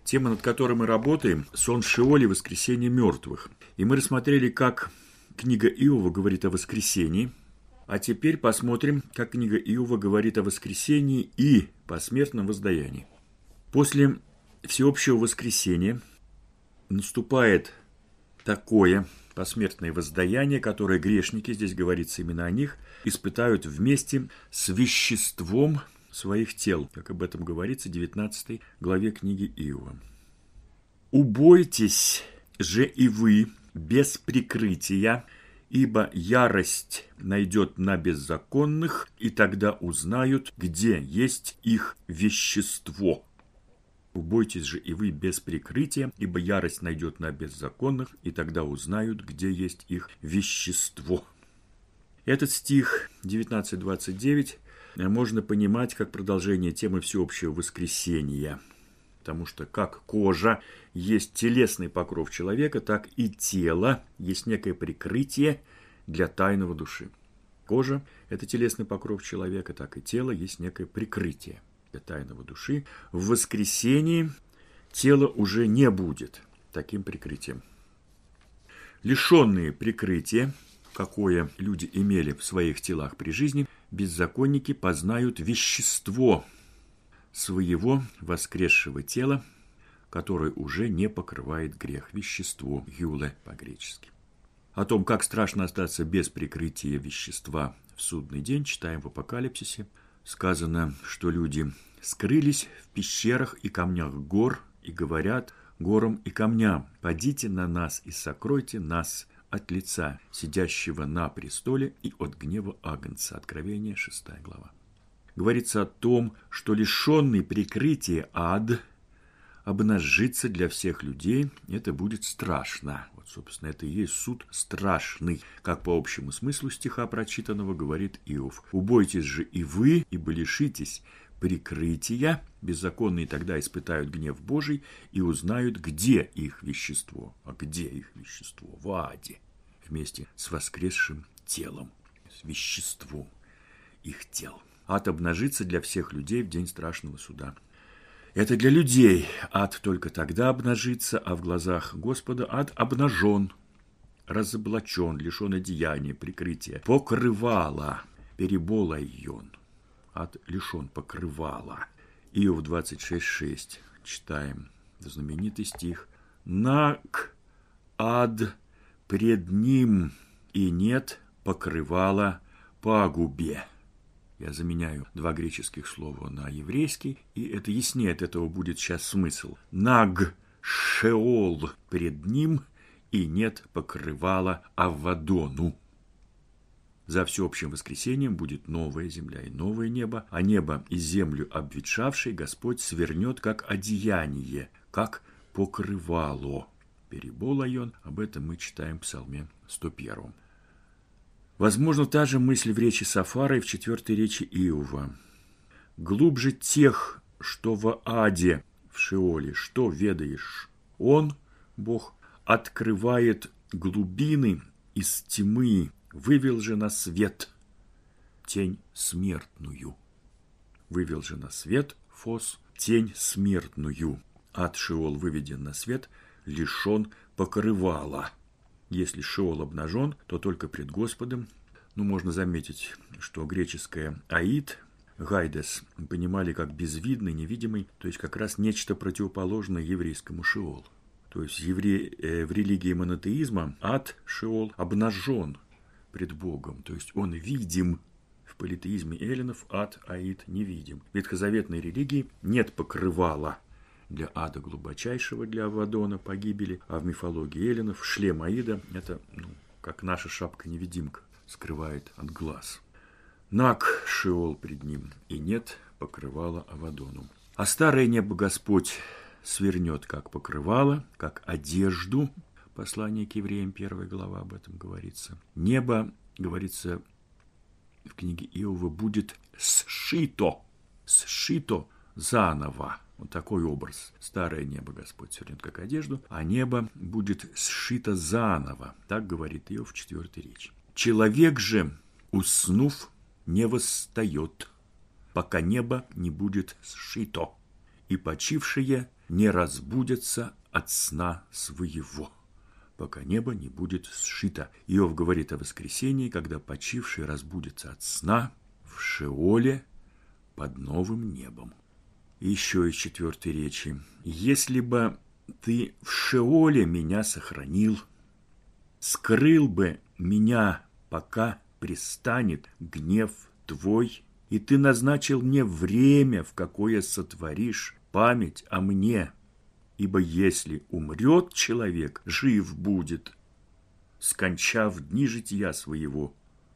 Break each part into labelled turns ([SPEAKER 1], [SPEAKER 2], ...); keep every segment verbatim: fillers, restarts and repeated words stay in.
[SPEAKER 1] Тема, над которой мы работаем – сон в Шеоле, воскресение мертвых. И мы рассмотрели, как книга Иова говорит о воскресении. А теперь посмотрим, как книга Иова говорит о воскресении и посмертном воздаянии. После всеобщего воскресения наступает такое посмертное воздаяние, которое грешники, здесь говорится именно о них, испытают вместе с веществом своих тел, как об этом говорится в девятнадцатой главе книги Иова. «Убойтесь же и вы без прикрытия, ибо ярость найдет на беззаконных, и тогда узнают, где есть их вещество». «Убойтесь же и вы без прикрытия, ибо ярость найдет на беззаконных, и тогда узнают, где есть их вещество». Этот стих девятнадцать двадцать девять можно понимать как продолжение темы всеобщего воскресения. Потому что как кожа есть телесный покров человека, так и тело есть некое прикрытие для тайного души. Кожа – это телесный покров человека, так и тело есть некое прикрытие для тайного души. В воскресении тело уже не будет таким прикрытием. Лишенные прикрытия, какое люди имели в своих телах при жизни, беззаконники познают вещество своего воскресшего тела, которое уже не покрывает грех. Вещество, юле по-гречески. О том, как страшно остаться без прикрытия вещества в судный день, читаем в Апокалипсисе. Сказано, что люди скрылись в пещерах и камнях гор и говорят горам и камням: «Падите на нас и сокройте нас от лица сидящего на престоле и от гнева Агнца». Откровение, шестая глава. Говорится о том, что лишенный прикрытия ад обнажится для всех людей. Это будет страшно. Вот, собственно, это и есть суд страшный, как по общему смыслу стиха прочитанного говорит Иов. «Убойтесь же и вы, ибо лишитесь прикрытия, беззаконные тогда испытают гнев Божий и узнают, где их вещество». А где их вещество? В аде, вместе с воскресшим телом, с веществом их тел. Ад обнажится для всех людей в день страшного суда. Это для людей ад только тогда обнажится, а в глазах Господа ад обнажен, разоблачен, лишен одеяния, прикрытия, покрывала, переболайон. Ад лишен покрывала. Иов двадцать шесть шесть. Читаем знаменитый стих. «Наг ад пред ним, и нет покрывала пагубе». Я заменяю два греческих слова на еврейский, и это яснее от этого будет сейчас смысл. «Наг шеол пред ним, и нет покрывала Аввадону». За всеобщим воскресением будет новая земля и новое небо, а небо и землю обветшавшей Господь свернет как одеяние, как покрывало. Переболайон, об этом мы читаем в Псалме сто первом. Возможно, та же мысль в речи Сафара и в четвертой речи Иова. «Глубже тех, что в аде, в Шеоле, что ведаешь? Он, Бог, открывает глубины из тьмы, вывел же на свет тень смертную». Вывел же на свет, Фос, тень смертную. Ад Шеол выведен на свет, лишен покрывала. Если Шеол обнажен, то только пред Господом. Ну, можно заметить, что греческое «аид», «гайдес» понимали как безвидный, невидимый, то есть как раз нечто противоположное еврейскому Шеол. То есть евре... э, в религии монотеизма ад Шеол обнажен пред Богом, то есть он видим. В политеизме эллинов ад, аид невидим. В ветхозаветной религии нет покрывала для ада глубочайшего, для Аввадона погибели, а в мифологии эллинов шлем аида – это, ну, как наша шапка-невидимка, скрывает от глаз. Наг Шеол пред ним, и нет покрывала Аввадону. А старое небо Господь свернет, как покрывало, как одежду. Послание к евреям, первая глава, об этом говорится. Небо, говорится в книге Иова, будет сшито, сшито заново. Вот такой образ. Старое небо Господь свернет, как одежду, а небо будет сшито заново. Так говорит Иов в четвертой речи. Человек же, уснув, не восстает, пока небо не будет сшито, и почившие не разбудятся от сна своего, пока небо не будет сшито. Иов говорит о воскресении, когда почившие разбудятся от сна в Шеоле под новым небом. И еще из четвертой речи. «Если бы ты в Шеоле меня сохранил, скрыл бы меня, пока пристанет гнев твой, и ты назначил мне время, в какое сотворишь память о мне, ибо если умрет человек, жив будет, скончав дни жития своего.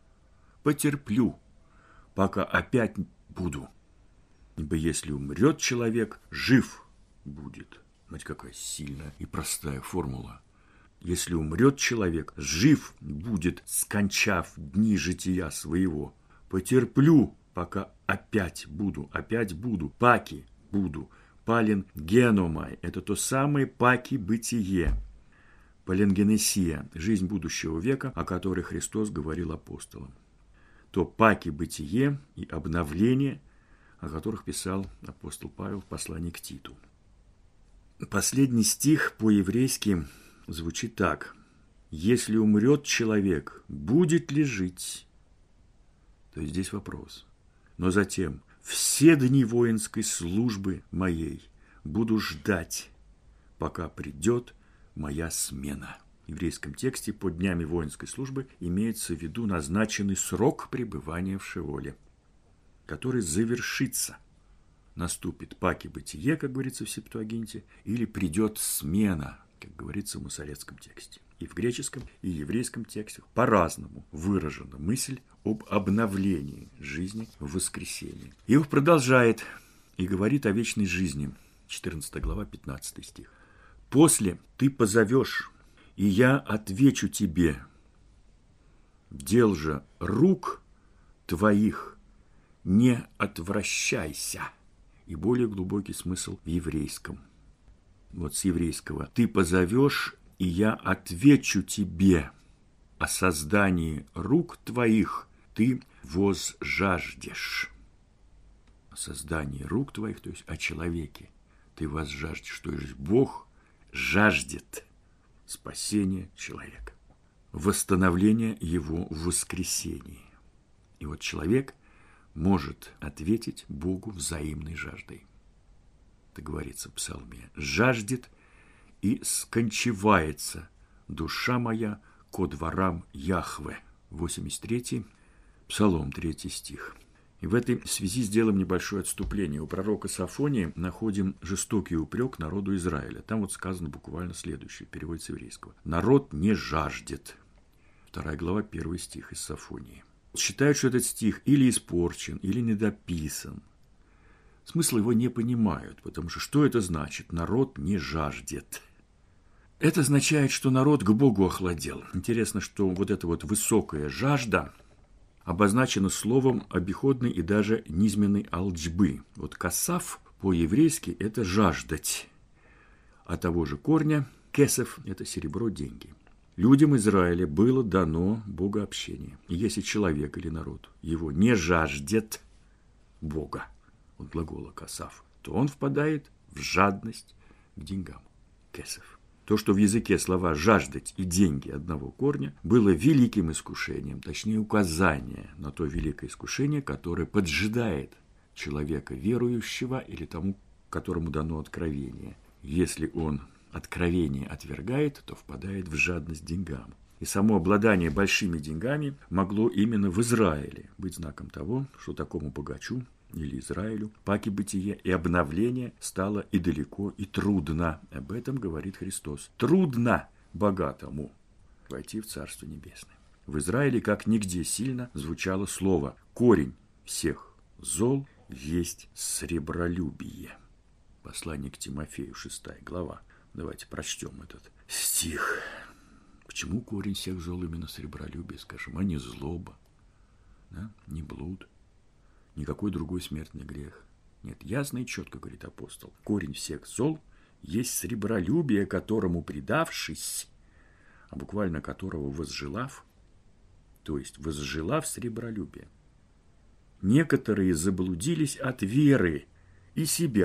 [SPEAKER 1] Потерплю, пока опять буду, ибо если умрет человек, жив будет». Знаете, какая сильная и простая формула. Если умрет человек, жив будет, скончав дни жития своего. Потерплю, пока опять буду, опять буду, паки буду. Пален геномай – это то самое паки бытие. Паленгенесия – жизнь будущего века, о которой Христос говорил апостолам. То паки бытие и обновление, о которых писал апостол Павел в послании к Титу. Последний стих по-еврейски звучит так. «Если умрет человек, будет ли жить?» То есть здесь вопрос. «Но затем все дни воинской службы моей буду ждать, пока придет моя смена». В еврейском тексте под днями воинской службы имеется в виду назначенный срок пребывания в Шеоле, который завершится. Наступит паки бытие, как говорится в Септуагинте, или придет смена, как говорится в масоретском тексте. И в греческом, и еврейском текстах по-разному выражена мысль об обновлении жизни в воскресении. Иов продолжает и говорит о вечной жизни. четырнадцатая глава, пятнадцатый стих. «После ты позовешь, и я отвечу тебе. Дел же рук твоих не отвращайся». И более глубокий смысл в еврейском. Вот с еврейского. «Ты позовешь, и я отвечу тебе. О создании рук твоих ты возжаждешь». О создании рук твоих, то есть о человеке, ты возжаждешь. То есть Бог жаждет спасения человека, восстановления его в воскресении. И вот человек может ответить Богу взаимной жаждой. Это говорится в Псалме. «Жаждет и скончивается душа моя ко дворам Яхве». восемьдесят третий Псалом, третий стих. И в этой связи сделаем небольшое отступление. У пророка Сафонии находим жестокий упрек народу Израиля. Там вот сказано буквально следующее, перевод с еврейского. «Народ не жаждет». Вторая глава, первый стих из Сафонии. Считают, что этот стих или испорчен, или недописан. Смысл его не понимают, потому что что это значит? Народ не жаждет. Это означает, что народ к Богу охладел. Интересно, что вот эта вот высокая жажда обозначена словом обиходной и даже низменной алджбы. Вот касав по-еврейски – это жаждать. А того же корня кесев – это серебро, деньги. Людям Израиля было дано богообщение. И если человек или народ его не жаждет Бога, от глагола касав, то он впадает в жадность к деньгам. Кесев. То, что в языке слова «жаждать» и «деньги» одного корня, было великим искушением, точнее указание на то великое искушение, которое поджидает человека верующего или тому, которому дано откровение. Если он откровение отвергает, то впадает в жадность деньгам. И само обладание большими деньгами могло именно в Израиле быть знаком того, что такому богачу или Израилю паки бытие и обновление стало и далеко, и трудно. Об этом говорит Христос. Трудно богатому войти в Царство Небесное. В Израиле как нигде сильно звучало слово «корень всех зол есть сребролюбие». Послание к Тимофею, шестая глава. Давайте прочтем этот стих. К чему корень всех зол именно сребролюбие, скажем, а не злоба, да? Не блуд, никакой другой смертный грех. Нет, ясно и четко говорит апостол. Корень всех зол есть сребролюбие, которому предавшись, а буквально которого возжелав, то есть возжелав сребролюбие. Некоторые заблудились от веры и себя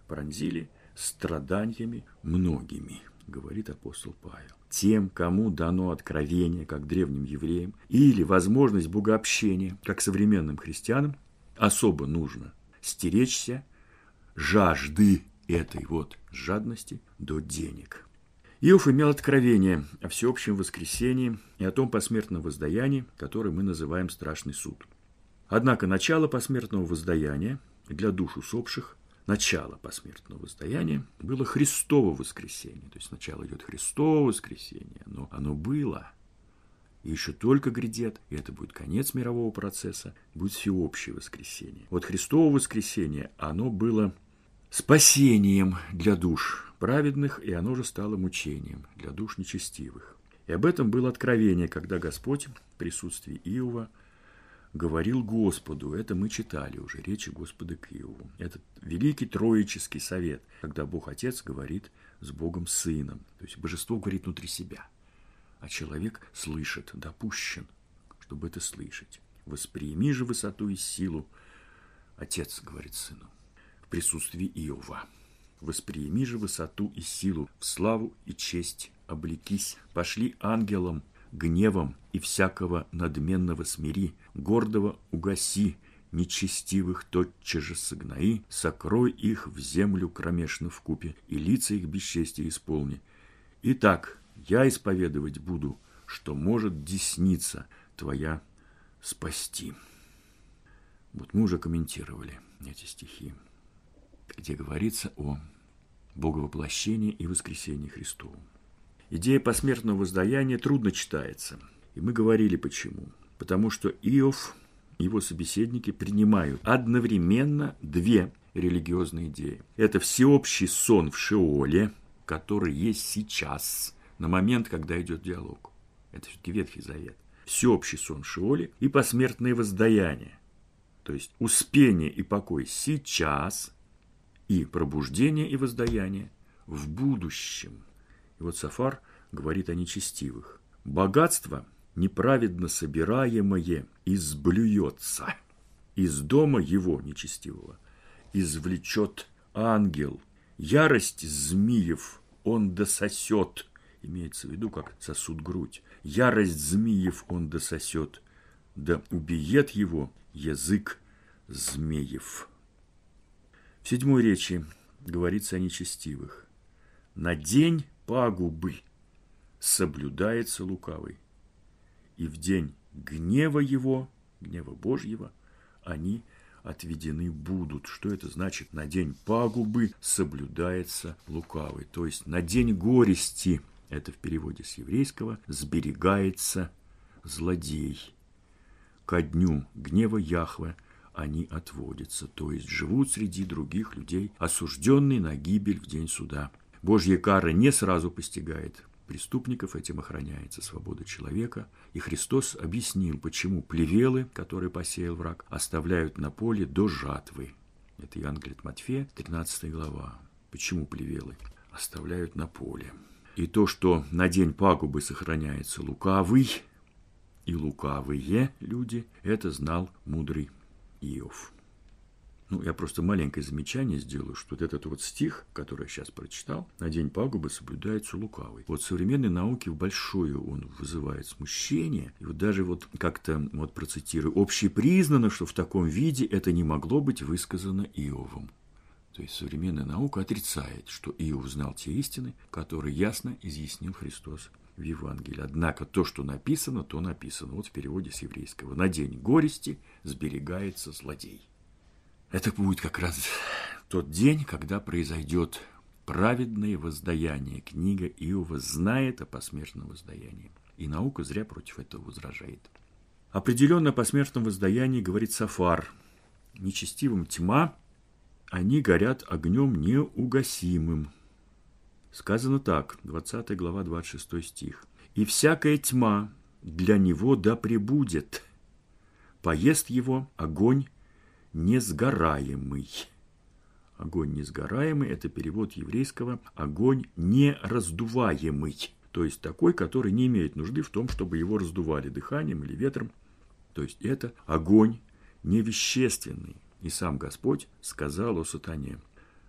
[SPEAKER 1] пронзили страданиями многими, говорит апостол Павел. Тем, кому дано откровение, как древним евреям, или возможность богообщения, как современным христианам, особо нужно стеречься жажды этой вот жадности до денег. Иов имел откровение о всеобщем воскресении и о том посмертном воздаянии, которое мы называем страшный суд. Однако начало посмертного воздаяния для душ усопших, начало посмертного воздаяния было Христово воскресение. То есть сначала идет Христово воскресение, но оно было. И еще только грядет, и это будет конец мирового процесса, будет всеобщее воскресение. Вот Христово воскресение, оно было спасением для душ праведных, и оно же стало мучением для душ нечестивых. И об этом было откровение, когда Господь в присутствии Иова говорил Господу. Это мы читали уже, речи Господа к Иову. Это великий троический совет, когда Бог Отец говорит с Богом Сыном. То есть божество говорит внутри себя, а человек слышит, допущен, чтобы это слышать. «Восприими же высоту и силу», Отец говорит Сыну, в присутствии Иова. «Восприими же высоту и силу, в славу и честь облекись, пошли ангелом, гневом и всякого надменного смири, гордого угаси, нечестивых тотчас же согнои, сокрой их в землю кромешно вкупе, и лица их бесчестия исполни. Итак, я исповедовать буду, что может десница твоя спасти». Вот мы уже комментировали эти стихи, где говорится о боговоплощении и воскресении Христовом. Идея посмертного воздаяния трудно читается. И мы говорили почему. Потому что Иов и его собеседники принимают одновременно две религиозные идеи. Это всеобщий сон в Шеоле, который есть сейчас, на момент, когда идет диалог. Это все-таки Ветхий Завет. Всеобщий сон в Шеоле и посмертное воздаяние. То есть успение и покой сейчас, и пробуждение и воздаяние в будущем. И вот Софар говорит о нечестивых. «Богатство, неправедно собираемое, изблюется. Из дома его, нечестивого, извлечет ангел. Ярость змеев он дососет». Имеется в виду, как сосут грудь. «Ярость змеев он дососет, да убиет его язык змеев». В седьмой речи говорится о нечестивых. «На день пагубы соблюдается лукавый, и в день гнева его, гнева Божьего, они отведены будут». Что это значит? На день пагубы соблюдается лукавый. То есть на день горести, это в переводе с еврейского, сберегается злодей. Ко дню гнева Яхве они отводятся, то есть живут среди других людей, осужденные на гибель в день суда. Божья кара не сразу постигает преступников, этим охраняется свобода человека. И Христос объяснил, почему плевелы, которые посеял враг, оставляют на поле до жатвы. Это Евангелие от Матфея, тринадцатая глава. Почему плевелы оставляют на поле? И то, что на день пагубы сохраняется лукавый, и лукавые люди, это знал мудрый Иов. Ну, я просто маленькое замечание сделаю, что вот этот вот стих, который я сейчас прочитал, «На день пагубы соблюдается лукавый». Вот в современной науке в большое он вызывает смущение. И вот даже вот как-то, вот процитирую, «общепризнано, что в таком виде это не могло быть высказано Иовом». То есть современная наука отрицает, что Иов знал те истины, которые ясно изъяснил Христос в Евангелии. Однако то, что написано, то написано. Вот в переводе с еврейского. «На день горести сберегается злодей». Это будет как раз тот день, когда произойдет праведное воздаяние. Книга Иова знает о посмертном воздаянии. И наука зря против этого возражает. Определенно о посмертном воздаянии говорит Софар. «Нечестивым тьма, они горят огнем неугасимым». Сказано так, двадцатая глава, двадцать шестой стих. «И всякая тьма для него да пребудет, поест его огонь несгораемый». Огонь несгораемый – это перевод еврейского «огонь нераздуваемый», то есть такой, который не имеет нужды в том, чтобы его раздували дыханием или ветром. То есть это огонь невещественный. И сам Господь сказал о сатане: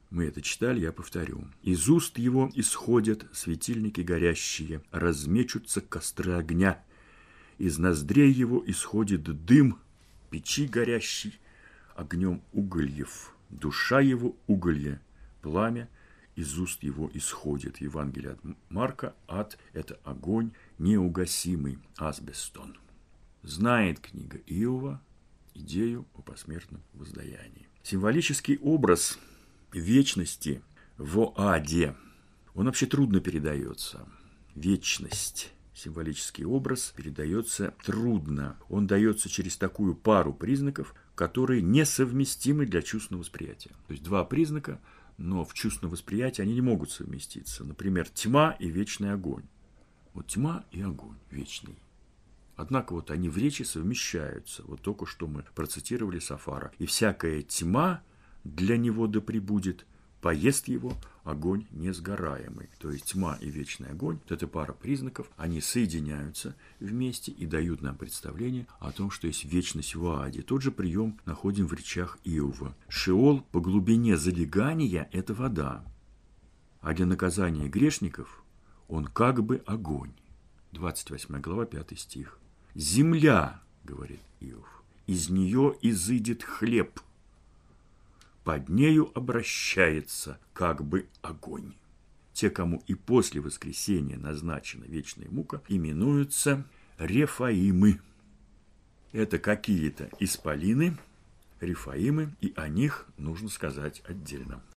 [SPEAKER 1] Мы это читали, я повторю. «Из уст его исходят светильники горящие, размечутся костры огня. Из ноздрей его исходит дым печи горящий, огнем угольев. Душа его уголье, пламя из уст его исходит». Евангелие от Марка. Ад – это огонь неугасимый, асбестон. Знает книга Иова идею о посмертном воздаянии. Символический образ вечности в аде, он вообще трудно передается. Вечность, символический образ, передается трудно. Он дается через такую пару признаков, которые несовместимы для чувственного восприятия. То есть два признака, но в чувственном восприятии они не могут совместиться. Например, тьма и вечный огонь. Вот тьма и огонь вечный. Однако вот они в речи совмещаются. Вот только что мы процитировали Сафара. «И всякая тьма для него да пребудет, поест его огонь несгораемый». То есть тьма и вечный огонь, вот эта пара признаков, они соединяются вместе и дают нам представление о том, что есть вечность в аде. Тот же прием находим в речах Иова. Шеол по глубине залегания – это вода, а для наказания грешников он как бы огонь. двадцать восьмая глава, пятый стих. «Земля, — говорит Иов, — из нее изыдет хлеб, под нею обращается как бы огонь». Те, кому и после воскресения назначена вечная мука, именуются Рефаимы. Это какие-то исполины, Рефаимы, и о них нужно сказать отдельно.